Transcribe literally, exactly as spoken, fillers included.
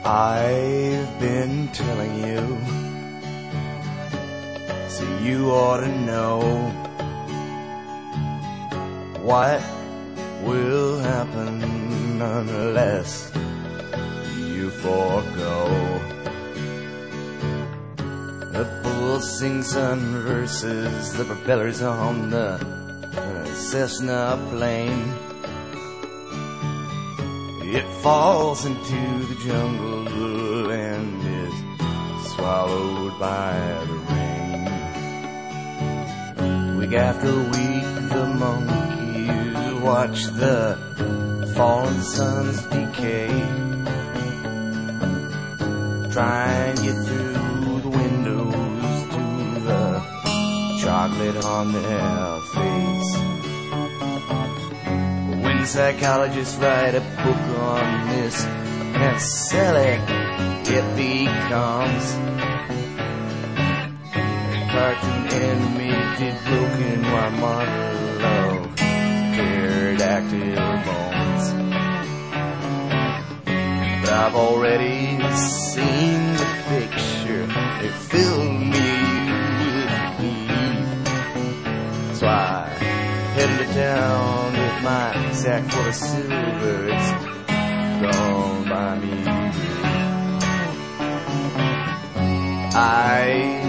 I've been telling you, so you ought to know what will happen unless you forego. The pulsing sun versus the propellers on the uh, Cessna plane. It falls into the jungle and is swallowed by the rain. Week after week the monkeys watch the fallen sun's decay, try and get through the windows to the chocolate on their face. When psychologists write a book on this and sell it, it becomes a cartoon animated broken while model of pterodactyl bones. But I've already seen the picture, it filled me with heat. So I headed to town with my sack full of silver, it's gone by me. I